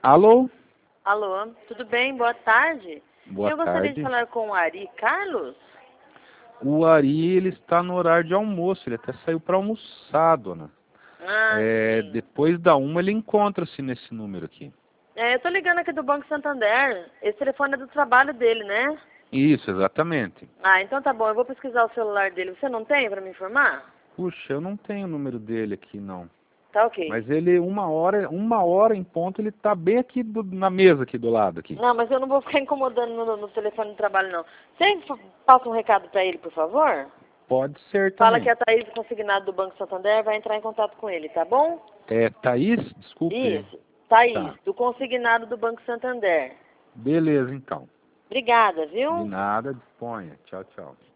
Alô? Alô, tudo bem? Boa tarde. Boa Eu gostaria tarde. de falar com o Ari Carlos. O Ari, ele está no horário de almoço, ele até saiu para almoçar, dona. Ah, sim. Depois da 1 ele encontra-se nesse número aqui. Eu tô ligando aqui do Banco Santander. Esse telefone é do trabalho dele, né? Isso, exatamente. Ah, então tá bom. Eu vou pesquisar o celular dele. Você não tem para me informar? Puxa, eu não tenho o número dele aqui, não. Tá ok. Mas ele, uma hora em ponto, ele está bem aqui na mesa aqui do lado aqui. Não, mas eu não vou ficar incomodando no telefone do trabalho, não. Você passa um recado para ele, por favor? Pode ser Fala também. que a Thaís, consignado do Banco Santander, vai entrar em contato com ele, tá bom? É Thaís? Desculpe. Isso. Thaís, Tá. do consignado do Banco Santander. Beleza, então. Obrigada, De viu? nada, disponha. Tchau, tchau.